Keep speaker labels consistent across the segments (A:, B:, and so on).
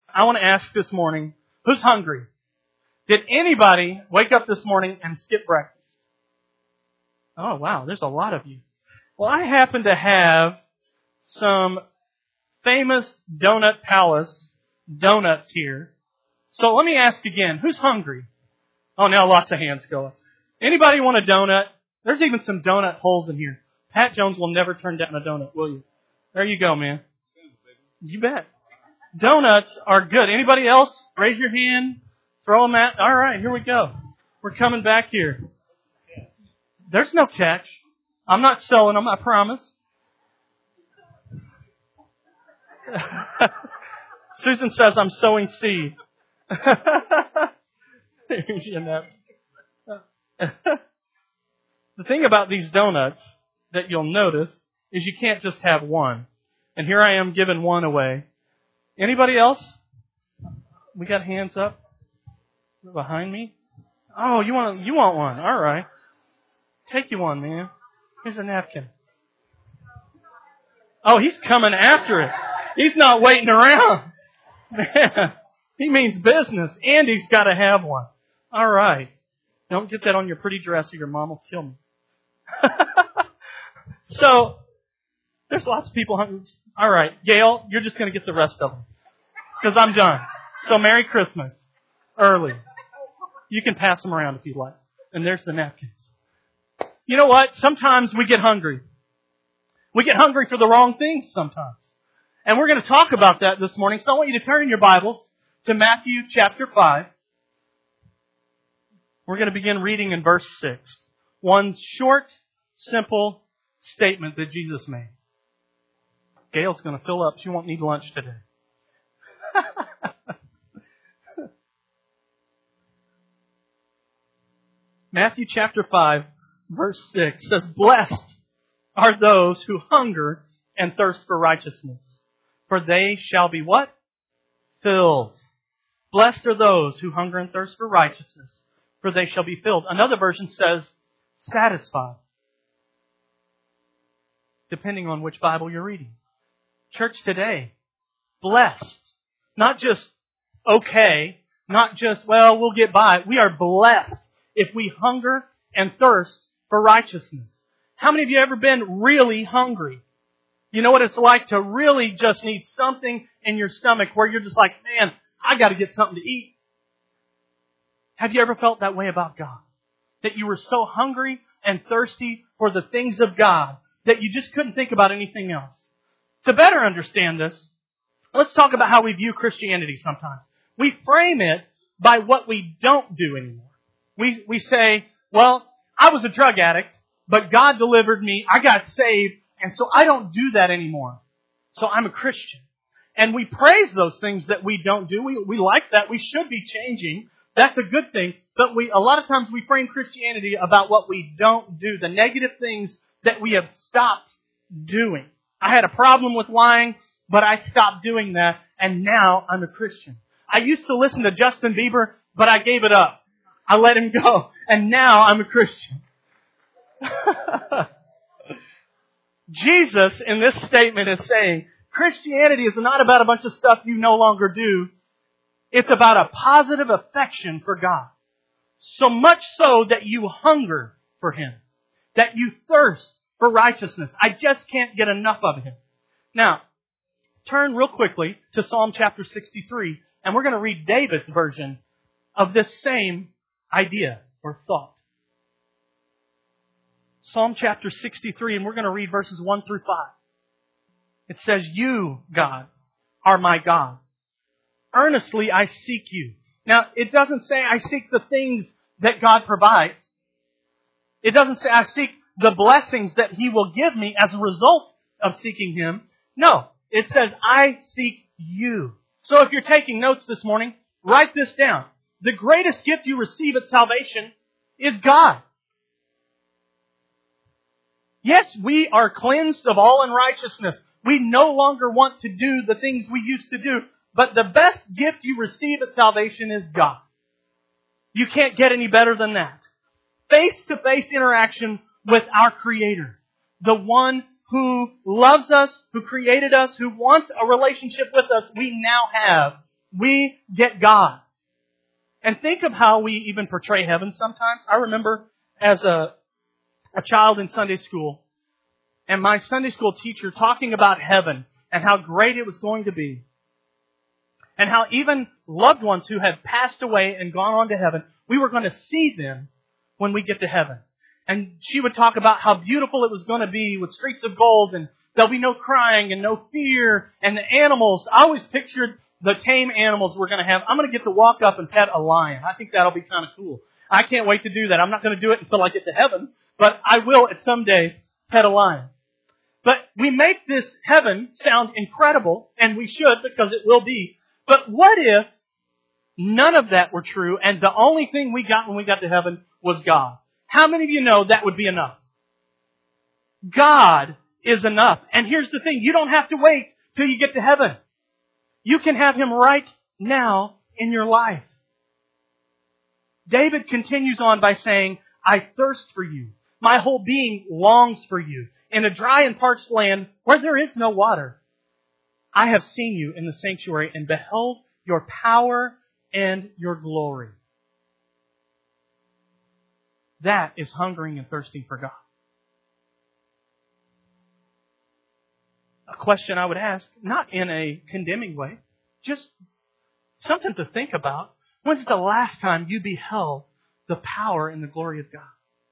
A: I want to ask this morning, who's hungry? Did anybody wake up this morning and skip breakfast? Oh, wow, there's a lot of you. Well, I happen to have some famous Donut Palace donuts here. So let me ask again, who's hungry? Oh, now lots of hands go up. Anybody want a donut? There's even some donut holes in here. Pat Jones will never turn down a donut, will you? There you go, man. You bet. Donuts are good. Anybody else? Raise your hand. Throw them at. All right, here we go. We're coming back here. There's no catch. I'm not selling them, I promise. Susan says I'm sowing seed. The thing about these donuts that you'll notice is you can't just have one. And here I am giving one away. Anybody else? We got hands up behind me. Oh, you want one? All right. Take you one, man. Here's a napkin. Oh, he's coming after it. He's not waiting around. Man, he means business, and he's got to have one. All right. Don't get that on your pretty dress or your mom will kill me. So, there's lots of people hungry. All right, Gail, you're just going to get the rest of them. Because I'm done. So, Merry Christmas. Early. You can pass them around if you like. And there's the napkins. You know what? Sometimes we get hungry. We get hungry for the wrong things sometimes. And we're going to talk about that this morning. So I want you to turn in your Bibles to Matthew chapter 5. We're going to begin reading in verse 6. One short, simple statement that Jesus made. Gail's going to fill up. She won't need lunch today. Matthew chapter 5, verse 6 says, "Blessed are those who hunger and thirst for righteousness, for they shall be" what? Filled. Blessed are those who hunger and thirst for righteousness, for they shall be filled. Another version says, satisfied. Depending on which Bible you're reading. Church today, blessed. Not just okay, not just, well, we'll get by. We are blessed if we hunger and thirst for righteousness. How many of you ever been really hungry? You know what it's like to really just need something in your stomach where you're just like, man, I got to get something to eat. Have you ever felt that way about God? That you were so hungry and thirsty for the things of God that you just couldn't think about anything else? To better understand this, let's talk about how we view Christianity sometimes. We frame it by what we don't do anymore. We say, well, I was a drug addict, but God delivered me. I got saved, and so I don't do that anymore. So I'm a Christian. And we praise those things that we don't do. We like that. We should be changing. That's a good thing. But a lot of times we frame Christianity about what we don't do, the negative things that we have stopped doing. I had a problem with lying, but I stopped doing that, and now I'm a Christian. I used to listen to Justin Bieber, but I gave it up. I let him go, and now I'm a Christian. Jesus, in this statement, is saying, Christianity is not about a bunch of stuff you no longer do. It's about a positive affection for God. So much so that you hunger for Him. That you thirst for righteousness. I just can't get enough of Him. Now, turn real quickly to Psalm chapter 63, and we're going to read David's version of this same idea or thought. Psalm chapter 63, and we're going to read verses 1 through 5. It says, "You, God, are my God. Earnestly I seek you." Now, it doesn't say I seek the things that God provides. It doesn't say I seek the blessings that He will give me as a result of seeking Him. No, it says I seek you. So if you're taking notes this morning, write this down. The greatest gift you receive at salvation is God. Yes, we are cleansed of all unrighteousness. We no longer want to do the things we used to do. But the best gift you receive at salvation is God. You can't get any better than that. Face-to-face interaction with our Creator. The one who loves us, who created us, who wants a relationship with us, we now have we get God. And think of how we even portray heaven sometimes. I remember as a child in Sunday school, and my Sunday school teacher talking about heaven and how great it was going to be. And how even loved ones who had passed away and gone on to heaven, we were going to see them when we get to heaven. And she would talk about how beautiful it was going to be with streets of gold, and there'll be no crying and no fear, and the animals. I always pictured the tame animals we're going to have. I'm going to get to walk up and pet a lion. I think that'll be kind of cool. I can't wait to do that. I'm not going to do it until I get to heaven, but I will at some day pet a lion. But we make this heaven sound incredible, and we should, because it will be. But what if none of that were true, and the only thing we got when we got to heaven was God? How many of you know that would be enough? God is enough. And here's the thing, you don't have to wait till you get to heaven. You can have Him right now in your life. David continues on by saying, I thirst for you. My whole being longs for you. In a dry and parched land where there is no water. I have seen you in the sanctuary and beheld your power and your glory. That is hungering and thirsting for God. A question I would ask, not in a condemning way, just something to think about. When's the last time you beheld the power and the glory of God?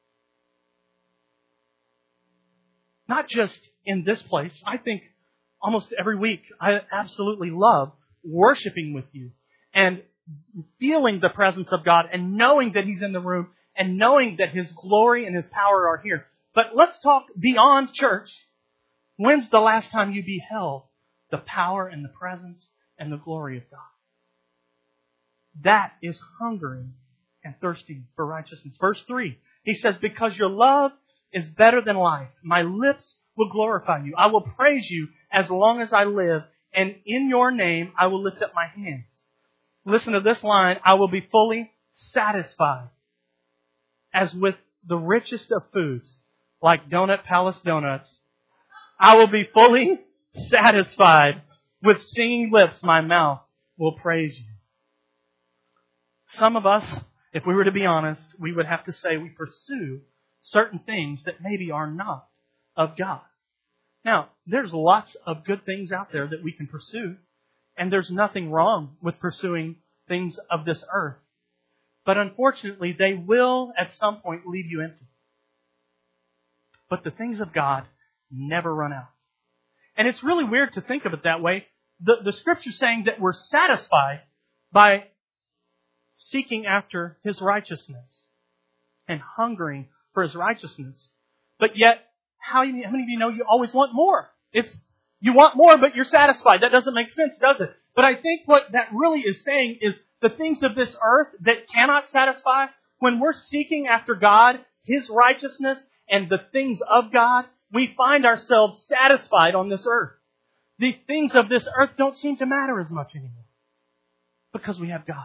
A: Not just in this place. I think almost every week I absolutely love worshiping with you and feeling the presence of God and knowing that He's in the room and knowing that His glory and His power are here. But let's talk beyond church. When's the last time you beheld the power and the presence and the glory of God? That is hungering and thirsting for righteousness. Verse 3, he says, because your love is better than life. My lips will glorify you. I will praise you as long as I live, and in your name I will lift up my hands. Listen to this line, I will be fully satisfied as with the richest of foods, like Donut Palace Donuts. I will be fully satisfied with singing lips, my mouth will praise you. Some of us, if we were to be honest, we would have to say we pursue certain things that maybe are not of God. Now, there's lots of good things out there that we can pursue, and there's nothing wrong with pursuing things of this earth. But unfortunately, they will at some point leave you empty. But the things of God never run out. And it's really weird to think of it that way. The Scripture's saying that we're satisfied by seeking after His righteousness and hungering for His righteousness. But yet, how many of you know you always want more? You want more, but you're satisfied. That doesn't make sense, does it? But I think what that really is saying is the things of this earth that cannot satisfy, when we're seeking after God, His righteousness, and the things of God, we find ourselves satisfied on this earth. The things of this earth don't seem to matter as much anymore because we have God.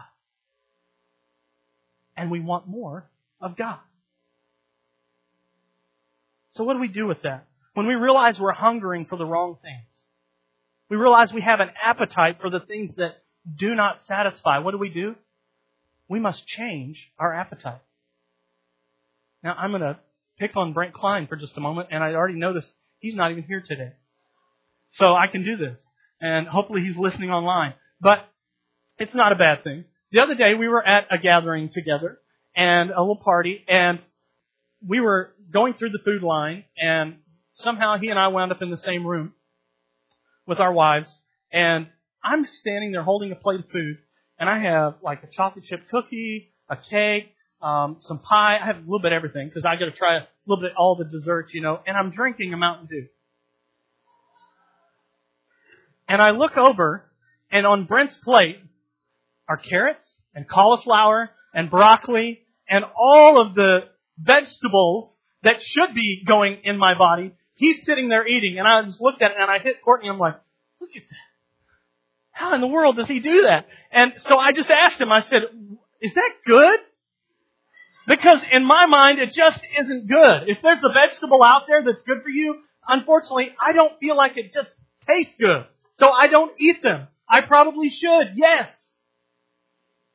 A: And we want more of God. So what do we do with that? When we realize we're hungering for the wrong things, we realize we have an appetite for the things that do not satisfy, what do? We must change our appetite. Now, I'm going to pick on Brent Klein for just a moment, and I already noticed he's not even here today. So I can do this, and hopefully he's listening online. But it's not a bad thing. The other day, we were at a gathering together, and a little party, and we were going through the food line, and somehow he and I wound up in the same room with our wives, and I'm standing there holding a plate of food, and I have like a chocolate chip cookie, a cake, some pie. I have a little bit of everything because I got to try a little bit of all the desserts, and I'm drinking a Mountain Dew. And I look over, and on Brent's plate are carrots and cauliflower and broccoli and all of the vegetables that should be going in my body. He's sitting there eating, and I just looked at it, and I hit Courtney. I'm like, look at that. How in the world does he do that? And so I just asked him, I said, is that good? Because in my mind, it just isn't good. If there's a vegetable out there that's good for you, unfortunately, I don't feel like it just tastes good. So I don't eat them. I probably should, yes.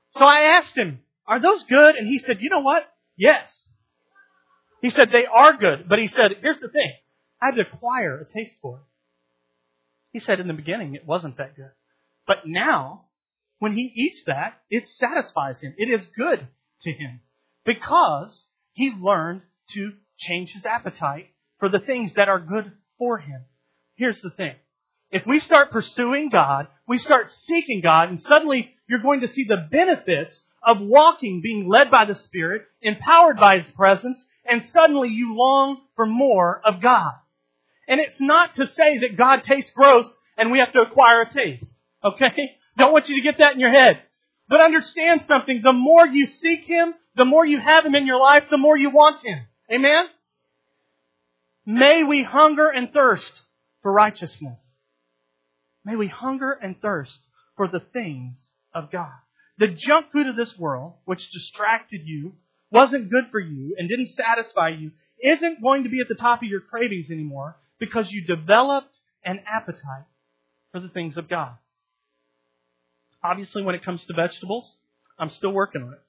A: So I asked him, are those good? And he said, you know what? Yes. He said, they are good. But he said, here's the thing. I had to acquire a taste for it. He said in the beginning it wasn't that good. But now, when he eats that, it satisfies him. It is good to him. Because he learned to change his appetite for the things that are good for him. Here's the thing. If we start pursuing God, we start seeking God, and suddenly you're going to see the benefits of walking, being led by the Spirit, empowered by His presence, and suddenly you long for more of God. And it's not to say that God tastes gross and we have to acquire a taste. Okay? Don't want you to get that in your head. But understand something. The more you seek Him, the more you have Him in your life, the more you want Him. Amen? May we hunger and thirst for righteousness. May we hunger and thirst for the things of God. The junk food of this world, which distracted you, wasn't good for you, and didn't satisfy you, isn't going to be at the top of your cravings anymore because you developed an appetite for the things of God. Obviously, when it comes to vegetables, I'm still working on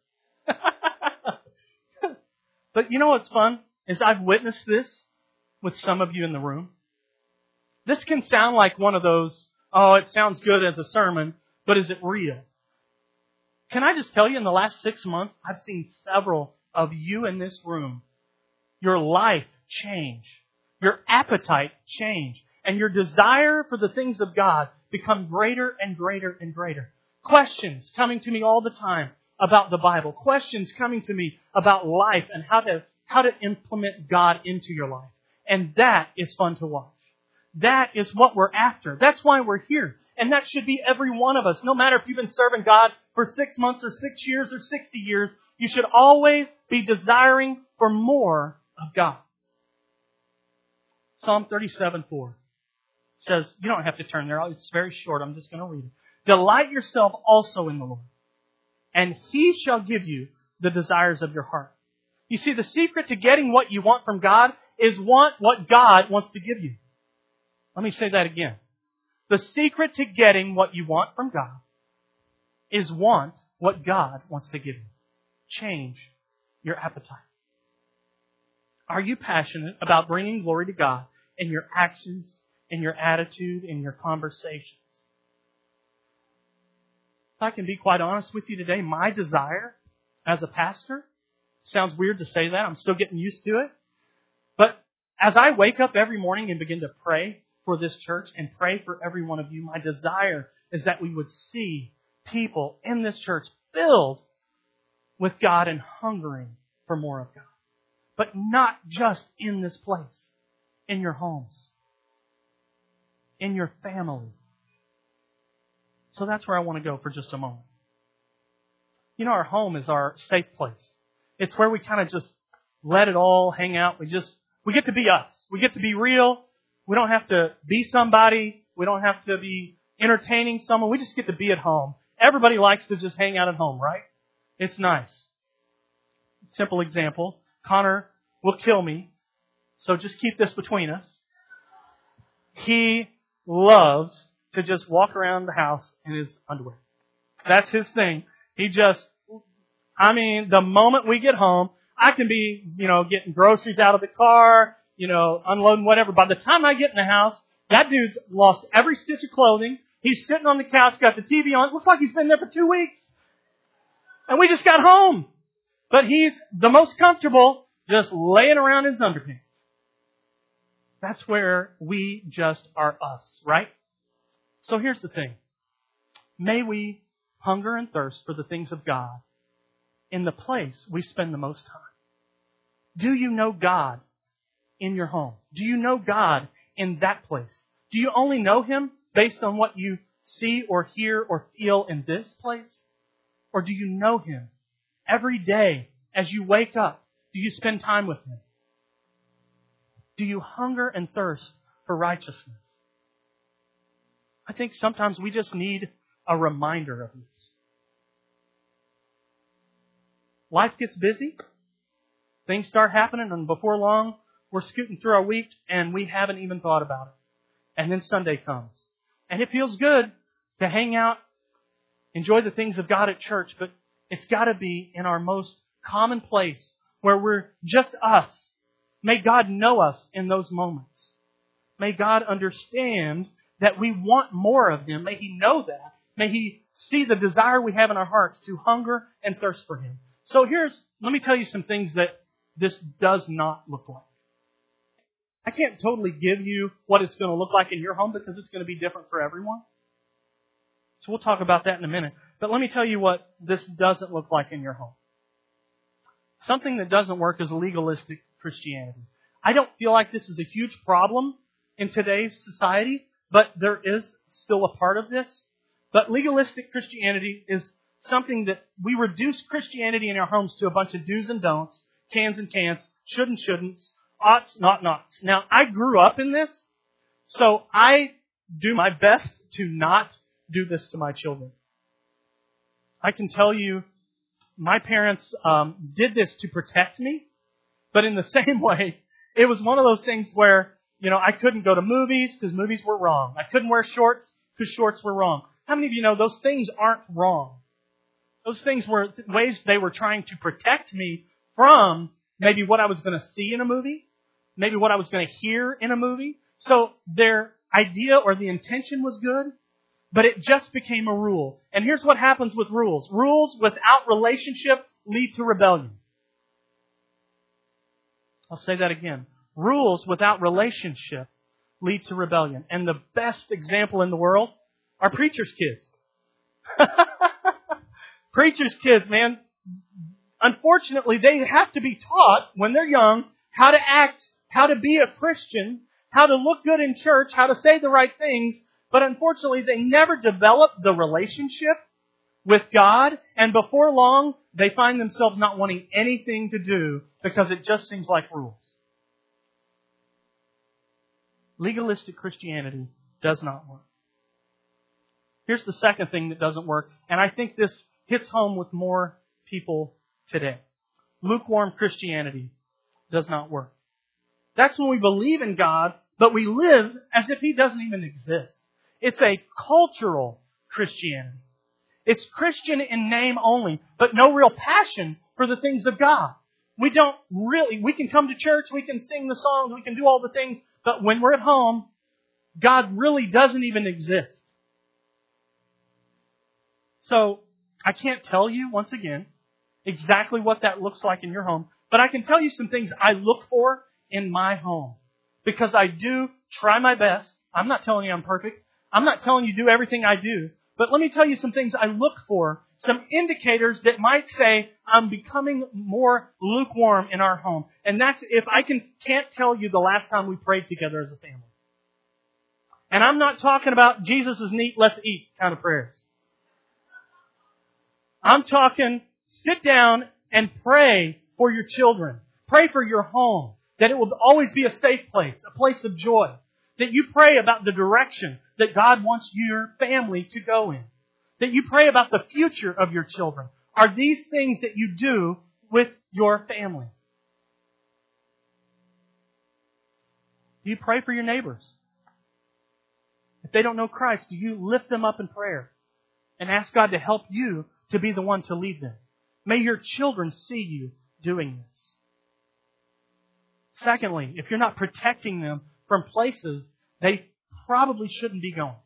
A: it. But you know what's fun? Is I've witnessed this with some of you in the room. This can sound like one of those, oh, it sounds good as a sermon, but is it real? Can I just tell you, in the last 6 months, I've seen several of you in this room, your life change, your appetite change, and your desire for the things of God become greater and greater and greater. Questions coming to me all the time about the Bible. Questions coming to me about life and how to implement God into your life. And that is fun to watch. That is what we're after. That's why we're here. And that should be every one of us. No matter if you've been serving God for 6 months or 6 years or 60 years, you should always be desiring for more of God. Psalm 37:4 says, you don't have to turn there. It's very short. I'm just going to read it. Delight yourself also in the Lord, and He shall give you the desires of your heart. You see, the secret to getting what you want from God is want what God wants to give you. Let me say that again. The secret to getting what you want from God is want what God wants to give you. Change your appetite. Are you passionate about bringing glory to God in your actions, in your attitude, in your conversations? If I can be quite honest with you today, my desire as a pastor, sounds weird to say that, I'm still getting used to it, but as I wake up every morning and begin to pray for this church and pray for every one of you, my desire is that we would see people in this church filled with God and hungering for more of God. But not just in this place, in your homes, in your family. So that's where I want to go for just a moment. You know, our home is our safe place. It's where we kind of just let it all hang out. We get to be us. We get to be real. We don't have to be somebody. We don't have to be entertaining someone. We just get to be at home. Everybody likes to just hang out at home, right? It's nice. Simple example. Connor will kill me, so just keep this between us. He loves to just walk around the house in his underwear. That's his thing. The moment we get home, I can be, getting groceries out of the car, unloading whatever. By the time I get in the house, that dude's lost every stitch of clothing. He's sitting on the couch, got the TV on. It looks like he's been there for 2 weeks. And we just got home. But he's the most comfortable just laying around in his underpants. That's where we just are us, right? So here's the thing. May we hunger and thirst for the things of God in the place we spend the most time. Do you know God in your home? Do you know God in that place? Do you only know Him based on what you see or hear or feel in this place? Or do you know Him every day as you wake up? Do you spend time with Him? Do you hunger and thirst for righteousness? I think sometimes we just need a reminder of this. Life gets busy. Things start happening, and before long, we're scooting through our week, and we haven't even thought about it. And then Sunday comes. And it feels good to hang out, enjoy the things of God at church, but It's got to be in our most common place where we're just us. May God know us in those moments. May God understand that we want more of Him. May He know that. May He see the desire we have in our hearts to hunger and thirst for Him. So let me tell you some things that this does not look like. I can't totally give you what it's going to look like in your home because it's going to be different for everyone. So we'll talk about that in a minute. But let me tell you what this doesn't look like in your home. Something that doesn't work is legalistic Christianity. I don't feel like this is a huge problem in today's society, but there is still a part of this. But legalistic Christianity is something that we reduce Christianity in our homes to a bunch of do's and don'ts, cans and can'ts, should and shouldn'ts, oughts, not nots. Now, I grew up in this, so I do my best to not do this to my children. I can tell you, my parents did this to protect me, but in the same way, it was one of those things where, I couldn't go to movies because movies were wrong. I couldn't wear shorts because shorts were wrong. How many of you know those things aren't wrong? Those things were ways they were trying to protect me from maybe what I was going to see in a movie, maybe what I was going to hear in a movie. So their idea or the intention was good, but it just became a rule. And here's what happens with rules. Rules without relationship lead to rebellion. I'll say that again. Rules without relationship lead to rebellion. And the best example in the world are preachers' kids. Preachers' kids, man. Unfortunately, they have to be taught when they're young how to act, how to be a Christian, how to look good in church, how to say the right things. But unfortunately, they never develop the relationship with God. And before long, they find themselves not wanting anything to do because it just seems like rules. Legalistic Christianity does not work. Here's the second thing that doesn't work. And I think this hits home with more people today. Lukewarm Christianity does not work. That's when we believe in God, but we live as if He doesn't even exist. It's a cultural Christianity. It's Christian in name only, but no real passion for the things of God. We can come to church, we can sing the songs, we can do all the things, but when we're at home, God really doesn't even exist. So, I can't tell you, once again, exactly what that looks like in your home, but I can tell you some things I look for in my home. Because I do try my best. I'm not telling you I'm perfect. I'm not telling you do everything I do. But let me tell you some things I look for, some indicators that might say I'm becoming more lukewarm in our home. And that's if I can't tell you the last time we prayed together as a family. And I'm not talking about Jesus is neat, let's eat kind of prayers. I'm talking sit down and pray for your children. Pray for your home. That it will always be a safe place, a place of joy. That you pray about the direction that God wants your family to go in. That you pray about the future of your children. Are these things that you do with your family? Do you pray for your neighbors? If they don't know Christ, do you lift them up in prayer and ask God to help you to be the one to lead them? May your children see you doing this. Secondly, if you're not protecting them from places they probably shouldn't be going.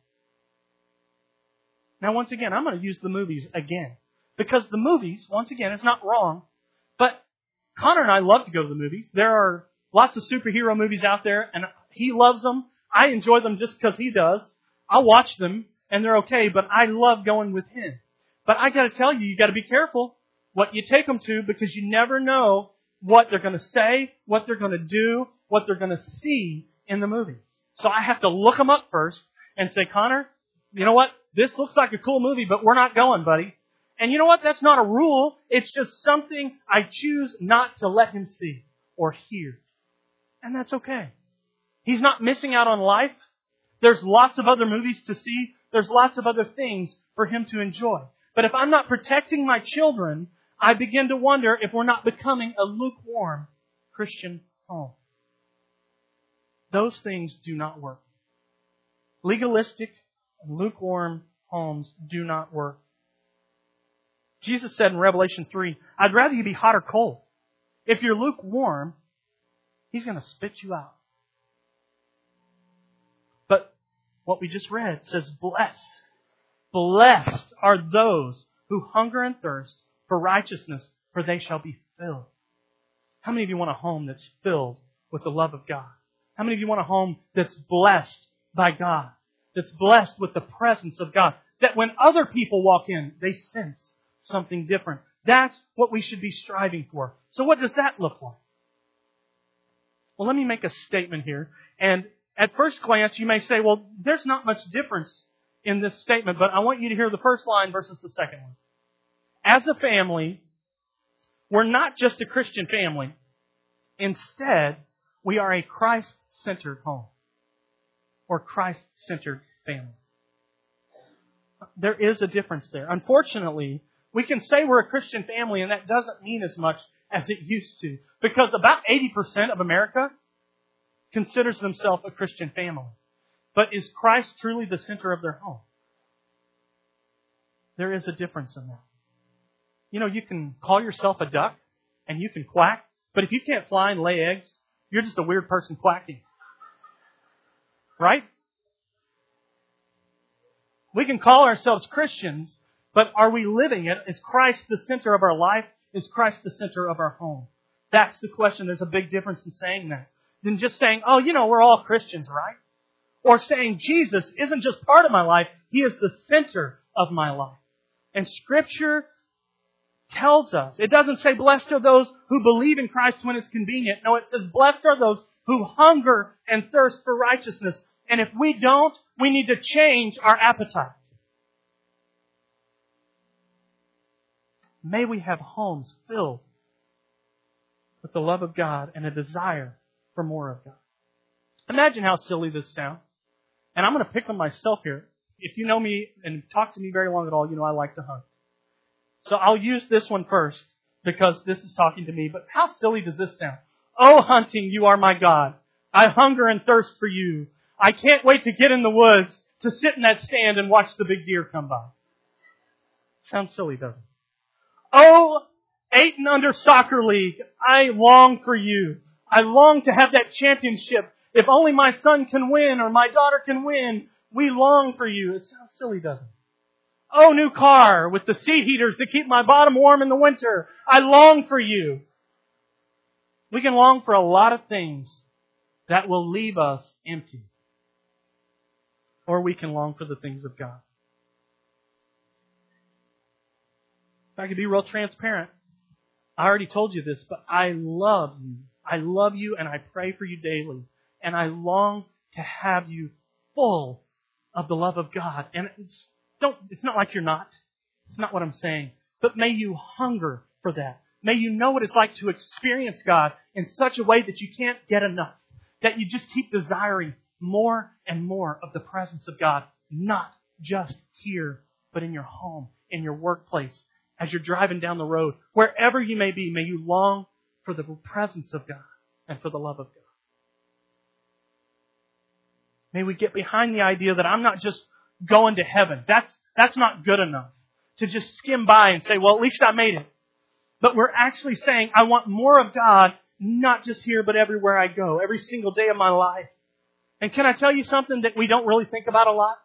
A: Now, once again, I'm going to use the movies again. Because the movies, once again, it's not wrong, but Connor and I love to go to the movies. There are lots of superhero movies out there, and he loves them. I enjoy them just because he does. I'll watch them, and they're okay, but I love going with him. But I got to tell you, you got to be careful what you take them to, because you never know what they're going to say, what they're going to do, what they're going to see in the movies. So I have to look them up first and say, Connor, you know what? This looks like a cool movie, but we're not going, buddy. And you know what? That's not a rule. It's just something I choose not to let him see or hear. And that's okay. He's not missing out on life. There's lots of other movies to see. There's lots of other things for him to enjoy. But if I'm not protecting my children, I begin to wonder if we're not becoming a lukewarm Christian home. Those things do not work. Legalistic and lukewarm homes do not work. Jesus said in Revelation 3, I'd rather you be hot or cold. If you're lukewarm, He's going to spit you out. But what we just read says, blessed. Blessed are those who hunger and thirst for righteousness, for they shall be filled. How many of you want a home that's filled with the love of God? How many of you want a home that's blessed by God? That's blessed with the presence of God? That when other people walk in, they sense something different. That's what we should be striving for. So what does that look like? Well, let me make a statement here. And at first glance, you may say, well, there's not much difference in this statement, but I want you to hear the first line versus the second one. As a family, we're not just a Christian family. Instead, we are a Christ-centered home or Christ-centered family. There is a difference there. Unfortunately, we can say we're a Christian family, and that doesn't mean as much as it used to, because about 80% of America considers themselves a Christian family. But is Christ truly the center of their home? There is a difference in that. You know, you can call yourself a duck and you can quack, but if you can't fly and lay eggs, you're just a weird person quacking. Right? We can call ourselves Christians, but are we living it? Is Christ the center of our life? Is Christ the center of our home? That's the question. There's a big difference in saying that than just saying, oh, you know, we're all Christians, right? Or saying Jesus isn't just part of my life, He is the center of my life. And Scripture tells us, it doesn't say blessed are those who believe in Christ when it's convenient. No, it says blessed are those who hunger and thirst for righteousness. And if we don't, we need to change our appetite. May we have homes filled with the love of God and a desire for more of God. Imagine how silly this sounds. And I'm going to pick on myself here. If you know me and talk to me very long at all, you know I like to hunt. So I'll use this one first because this is talking to me. But how silly does this sound? Oh, hunting, you are my God. I hunger and thirst for you. I can't wait to get in the woods to sit in that stand and watch the big deer come by. Sounds silly, doesn't it? Oh, 8 and under soccer league. I long for you. I long to have that championship. If only my son can win or my daughter can win, we long for you. It sounds silly, doesn't it? Oh, new car with the seat heaters to keep my bottom warm in the winter. I long for you. We can long for a lot of things that will leave us empty. Or we can long for the things of God. If I could be real transparent, I already told you this, but I love you. I love you and I pray for you daily. And I long to have you full of the love of God. And it's not like you're not. It's not what I'm saying. But may you hunger for that. May you know what it's like to experience God in such a way that you can't get enough. That you just keep desiring more and more of the presence of God. Not just here, but in your home, in your workplace, as you're driving down the road. Wherever you may be, may you long for the presence of God and for the love of God. May we get behind the idea that I'm not just going to heaven. That's not good enough to just skim by and say, well, at least I made it. But we're actually saying, I want more of God, not just here, but everywhere I go, every single day of my life. And can I tell you something that we don't really think about a lot?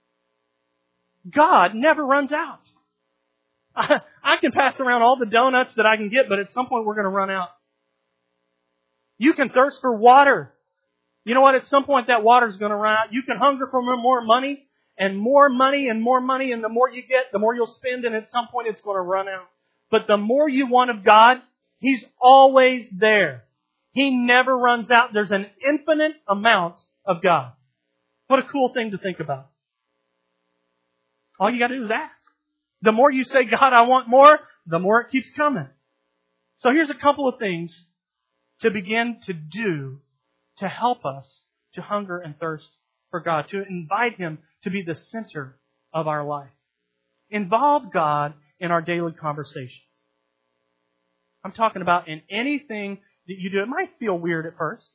A: God never runs out. I can pass around all the donuts that I can get, but at some point we're going to run out. You can thirst for water. You know what? At some point that water is going to run out. You can hunger for more money and more money and more money. And the more you get, the more you'll spend. And at some point it's going to run out. But the more you want of God, He's always there. He never runs out. There's an infinite amount of God. What a cool thing to think about. All you got to do is ask. The more you say, God, I want more, the more it keeps coming. So here's a couple of things to begin to do to help us to hunger and thirst for God, to invite Him to be the center of our life. Involve God in our daily conversations. I'm talking about in anything that you do. It might feel weird at first,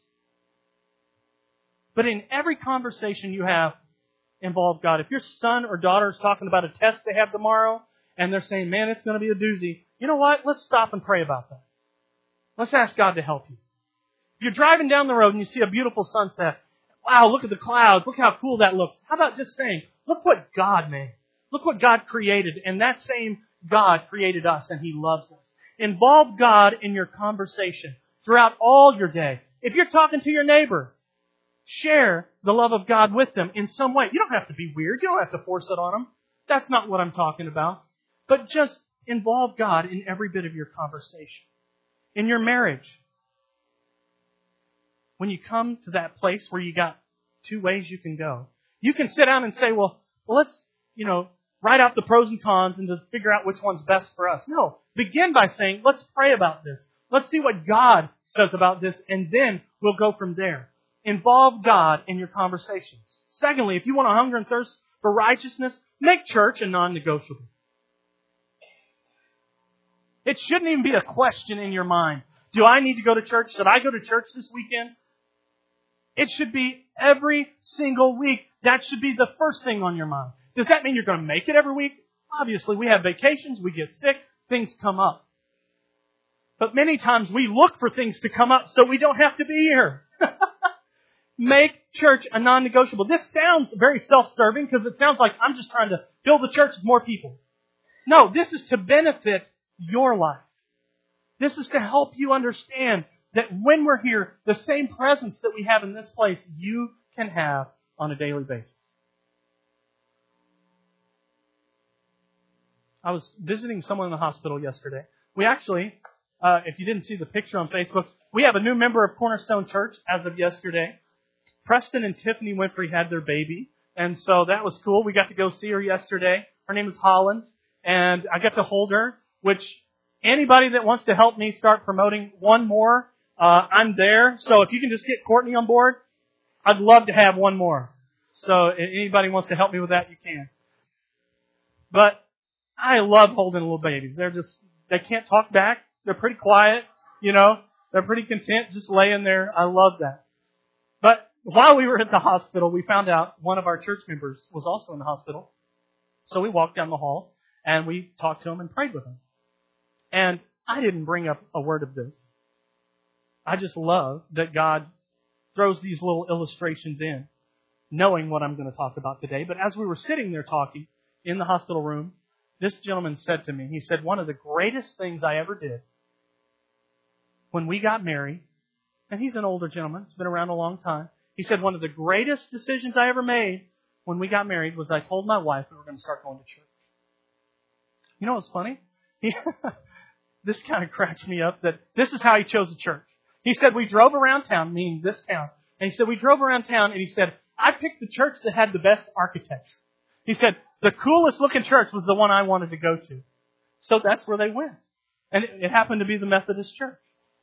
A: but in every conversation you have, involve God. If your son or daughter is talking about a test they have tomorrow and they're saying, man, it's going to be a doozy. You know what? Let's stop and pray about that. Let's ask God to help you. If you're driving down the road and you see a beautiful sunset, wow, look at the clouds. Look how cool that looks. How about just saying, look what God made. Look what God created. And that same God created us, and He loves us. Involve God in your conversation throughout all your day. If you're talking to your neighbor, share the love of God with them in some way. You don't have to be weird. You don't have to force it on them. That's not what I'm talking about. But just involve God in every bit of your conversation. In your marriage, when you come to that place where you got two ways you can go, you can sit down and say, well, let's, write out the pros and cons and just figure out which one's best for us. No, begin by saying, let's pray about this. Let's see what God says about this, and then we'll go from there. Involve God in your conversations. Secondly, if you want to hunger and thirst for righteousness, make church a non-negotiable. It shouldn't even be a question in your mind. Do I need to go to church? Should I go to church this weekend? It should be every single week. That should be the first thing on your mind. Does that mean you're going to make it every week? Obviously, we have vacations, we get sick, things come up. But many times we look for things to come up so we don't have to be here. Make church a non-negotiable. This sounds very self-serving because it sounds like I'm just trying to fill the church with more people. No, this is to benefit your life. This is to help you understand that when we're here, the same presence that we have in this place, you can have on a daily basis. I was visiting someone in the hospital yesterday. We actually, if you didn't see the picture on Facebook, we have a new member of Cornerstone Church as of yesterday. Preston and Tiffany Winfrey had their baby, and so that was cool. We got to go see her yesterday. Her name is Holland, and I got to hold her, which anybody that wants to help me start promoting one more, I'm there. So if you can just get Courtney on board, I'd love to have one more. So if anybody wants to help me with that, you can. But I love holding little babies. They can't talk back. They're pretty quiet, They're pretty content just laying there. I love that. But while we were at the hospital, we found out one of our church members was also in the hospital. So we walked down the hall and we talked to him and prayed with him. And I didn't bring up a word of this. I just love that God throws these little illustrations in, knowing what I'm going to talk about today. But as we were sitting there talking in the hospital room, this gentleman said to me, he said, one of the greatest things I ever did when we got married, and he's an older gentleman, he's been around a long time. He said, one of the greatest decisions I ever made when we got married was I told my wife we were going to start going to church. You know what's funny? This kind of cracks me up that this is how he chose a church. He said, we drove around town, meaning this town. And he said, we drove around town, and he said, I picked the church that had the best architecture. He said, the coolest looking church was the one I wanted to go to. So that's where they went. And it happened to be the Methodist church.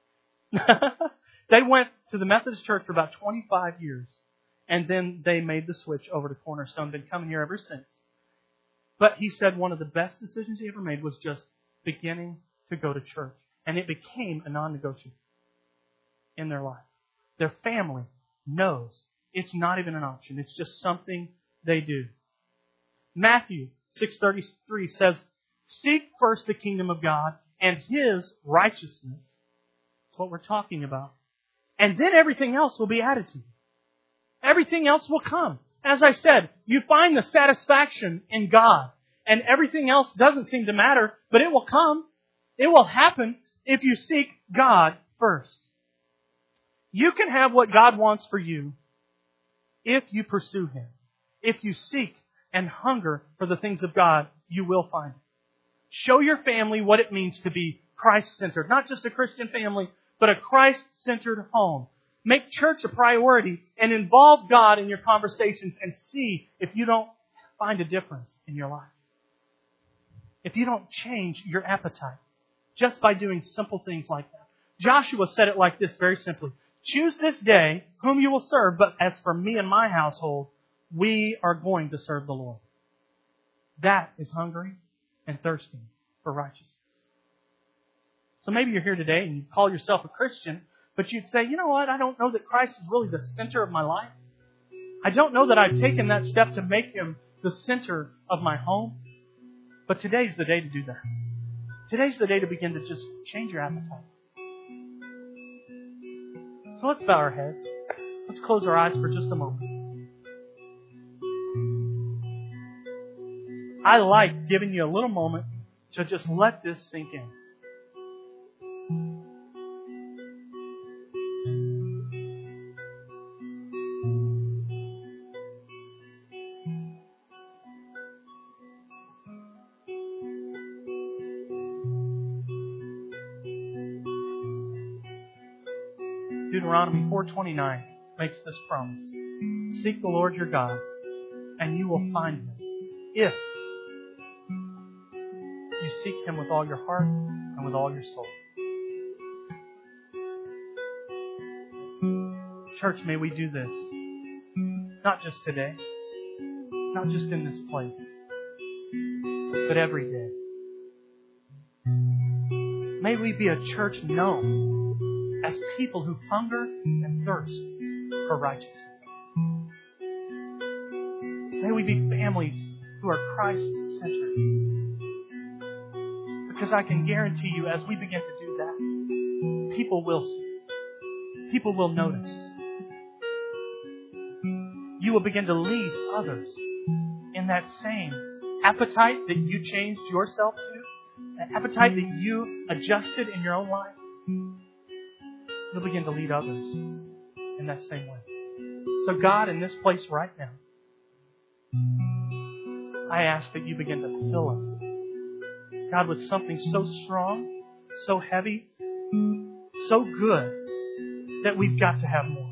A: They went to the Methodist church for about 25 years. And then they made the switch over to Cornerstone. Been coming here ever since. But he said one of the best decisions he ever made was just beginning to go to church. And it became a non-negotiable in their life. Their family knows it's not even an option. It's just something they do. Matthew 6:33 says, seek first the kingdom of God and His righteousness. That's what we're talking about. And then everything else will be added to you. Everything else will come. As I said, you find the satisfaction in God. And everything else doesn't seem to matter, but it will come. It will happen if you seek God first. You can have what God wants for you if you pursue Him. If you seek and hunger for the things of God, you will find it. Show your family what it means to be Christ-centered. Not just a Christian family, but a Christ-centered home. Make church a priority and involve God in your conversations and see if you don't find a difference in your life. If you don't change your appetite just by doing simple things like that. Joshua said it like this very simply. Choose this day whom you will serve, but as for me and my household, we are going to serve the Lord. That is hungering and thirsting for righteousness. So maybe you're here today and you call yourself a Christian, but you'd say, you know what? I don't know that Christ is really the center of my life. I don't know that I've taken that step to make Him the center of my home. But today's the day to do that. Today's the day to begin to just change your appetite. So let's bow our heads. Let's close our eyes for just a moment. I like giving you a little moment to just let this sink in. Deuteronomy 4:29 makes this promise. Seek the Lord your God, and you will find Him, if you seek Him with all your heart and with all your soul. Church, may we do this, not just today, not just in this place, but every day. May we be a church known as people who hunger and thirst for righteousness. May we be families who are Christ-centered. Because I can guarantee you, as we begin to do that, people will see. People will notice. You will begin to lead others in that same appetite that you changed yourself to, an appetite that you adjusted in your own life. You'll begin to lead others in that same way. So God, in this place right now, I ask that you begin to fill us, God, with something so strong, so heavy, so good, that we've got to have more.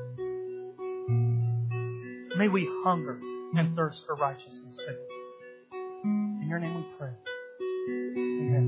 A: May we hunger and thirst for righteousness today. In your name we pray. Amen.